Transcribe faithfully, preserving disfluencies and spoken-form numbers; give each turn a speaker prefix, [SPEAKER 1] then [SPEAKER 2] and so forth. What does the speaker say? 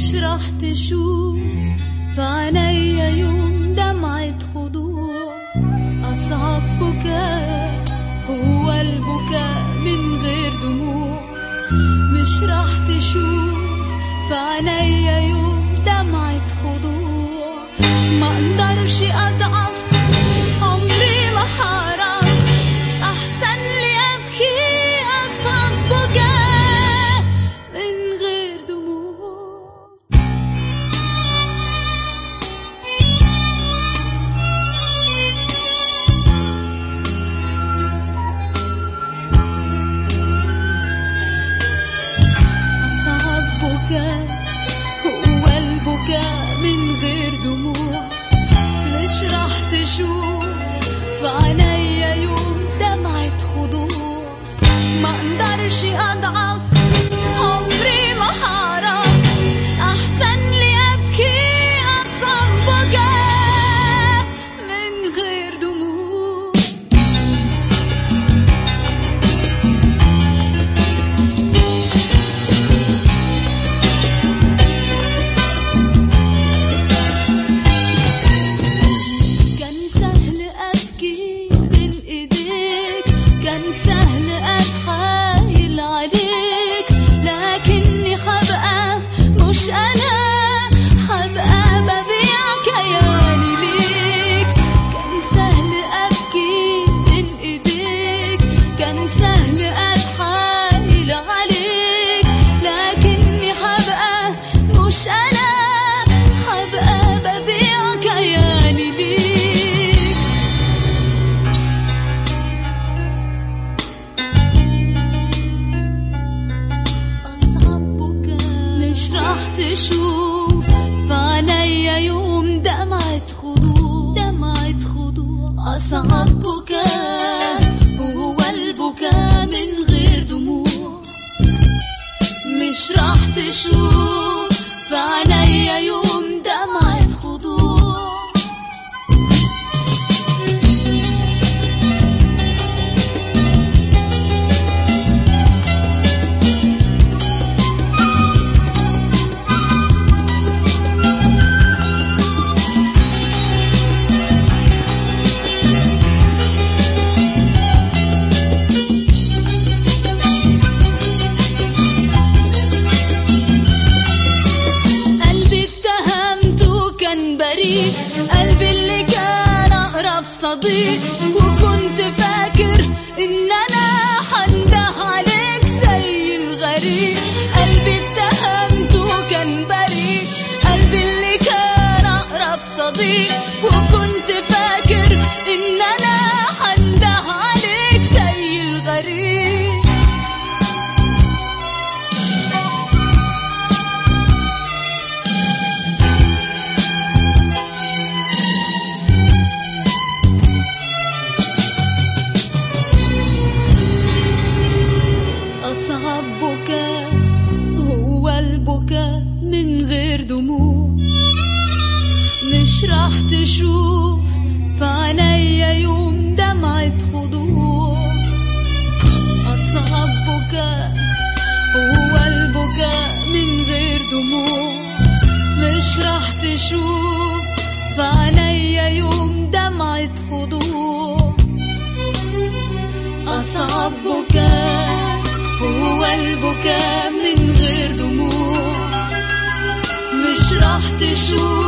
[SPEAKER 1] مش راح تشوف في عينيا يوم دمعة خضوع. أصعب بكاء هو البكاء من غير دموع. مش راح تشوف في عينيا يوم دمعة خضوع. ما اقدرش اضعف، عمري ما هعرف، احسن لي ابكي اصعب بكاء من غير دموع. اصعب بكاء هو البكاء من غير دموع. مش راح تشوف في عينيا يوم دمعة خضوع. ما اقدرش اضعف، عمري ما هعرف، احسن لي ابكي اصعب بكاء من غير دموع. كان سهل ابكي بين ايديك، كان سهل اتحايل عليك، لكني هبقى مش انا، هبقى ببيع كياني ليك. كان سهل ابكي بين ايديك، كان سهل اتحايل عليك، لكني هبقى مش انا، هبقى ببيع كياني ليك. أصعب بكاء مش راح تشوف في عينيا يوم دمعة خضوع، دمعة خضوع. أصعب بكاء هو البكاء من غير دموع. مش راح تشوف في عينيا يوم دمعة خضوع. قلبي اتهمته كان بريء، قلبي اللي كان أقرب صديق، وكنت فاكر إن أنا هنده عليك زي الغريب. قلبي اتهمته كان بريء، قلبي اللي كان أقرب صديق، وكنت فاكر إن أنا هنده عليك زي الغريب. أصعب بكاء هو البكاء من غير دموع. مش راح تشوف في عينيا يوم دمعة خضوع. أصعب بكاء هو البكاء من غير دموع. مش راح تشوف في عينيا يوم دمعة خضوع. أصعب بكاء هو البكاء من غير دموع. مش راح تشوف